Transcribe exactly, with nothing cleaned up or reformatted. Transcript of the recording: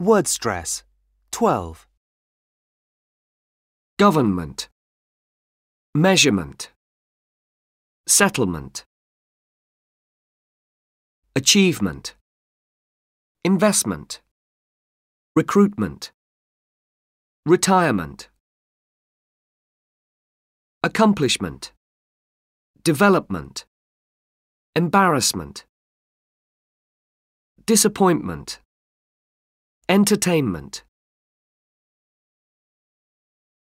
Word stress. twelve. Government. Measurement. Settlement. Achievement. Investment. Recruitment. Retirement. Accomplishment. Development. Embarrassment. Disappointment. Entertainment.